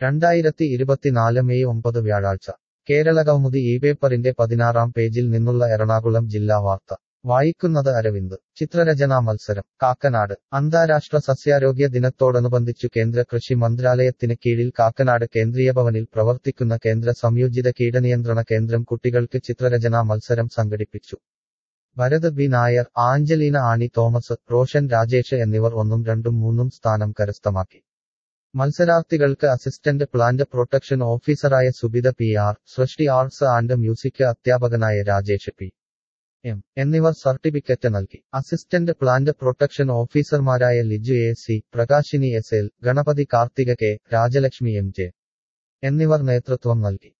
2024 May 9 വ്യാഴാഴ്ച കേരളകൗമുദി ഈ പേപ്പറിന്റെ 16-ാം പേജിൽ നിന്നുള്ള എറണാകുളം ജില്ലാ വാർത്ത വായിക്കുന്നത് അരവിന്ദ്. ചിത്രരചനാ മത്സരം കാക്കനാട്. അന്താരാഷ്ട്ര സസ്യാരോഗ്യ ദിനത്തോടനുബന്ധിച്ചു കേന്ദ്ര കൃഷി മന്ത്രാലയത്തിന് കീഴിൽ കാക്കനാട് കേന്ദ്രീയ ഭവനിൽ പ്രവർത്തിക്കുന്ന കേന്ദ്ര സംയോജിത കീടനിയന്ത്രണ കേന്ദ്രം കുട്ടികൾക്ക് ചിത്രരചനാ മത്സരം സംഘടിപ്പിച്ചു. Bharath B Nair, Angelina Annie Thomas, Roshan Rajesh എന്നിവർ 1ഉം 2ഉം 3ഉം സ്ഥാനം കരസ്ഥമാക്കി. മത്സരാർത്ഥികൾക്ക് അസിസ്റ്റന്റ് പ്ലാന്റ് പ്രൊട്ടക്ഷൻ ഓഫീസറായ Subitha P R, Srishti arts and music അധ്യാപകനായ രാജേഷ് പി എം എന്നിവർ സർട്ടിഫിക്കറ്റ് നൽകി. അസിസ്റ്റന്റ് പ്ലാന്റ് പ്രൊട്ടക്ഷൻ ഓഫീസർമാരായ Liju A C, Prakashini S L, Ganapathi Karthika K, Rajalakshmi M J എന്നിവർ നേതൃത്വം നൽകി.